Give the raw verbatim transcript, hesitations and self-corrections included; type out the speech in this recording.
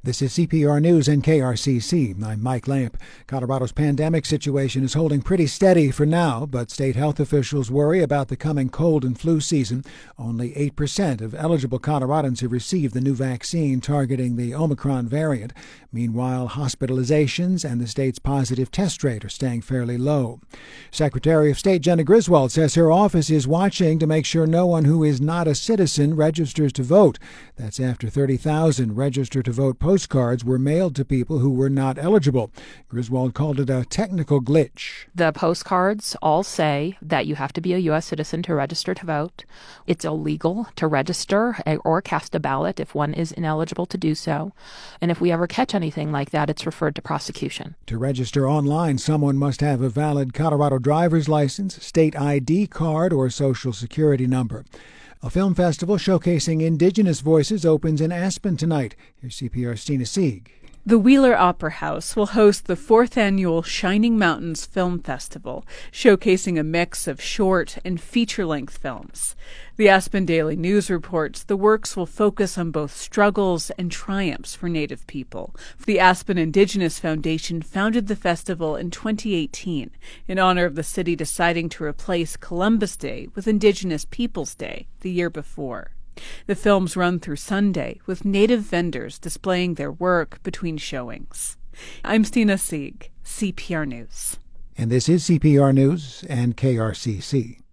This is C P R News and K R C C. I'm Mike Lamp. Colorado's pandemic situation is holding pretty steady for now, but state health officials worry about the coming cold and flu season. Only eight percent of eligible Coloradans have received the new vaccine targeting the Omicron variant. Meanwhile, hospitalizations and the state's positive test rate are staying fairly low. Secretary of State Jena Griswold says her office is watching to make sure no one who is not a citizen registers to vote. That's after thirty thousand register-to-vote postcards were mailed to people who were not eligible. Griswold called it a technical glitch. The postcards all say that you have to be a U S citizen to register to vote. It's illegal to register or cast a ballot if one is ineligible to do so. And if we ever catch anything like that, it's referred to prosecution. To register online, someone must have a valid Colorado driver's license, state I D card, or social security number. A film festival showcasing indigenous voices opens in Aspen tonight. Here's C P R's Stina Sieg. The Wheeler Opera House will host the fourth annual Shining Mountains Film Festival, showcasing a mix of short and feature-length films. The Aspen Daily News reports the works will focus on both struggles and triumphs for Native people. The Aspen Indigenous Foundation founded the festival in twenty eighteen in honor of the city deciding to replace Columbus Day with Indigenous Peoples Day the year before. The films run through Sunday, with Native vendors displaying their work between showings. I'm Stina Sieg, C P R News. And this is C P R News and K R C C.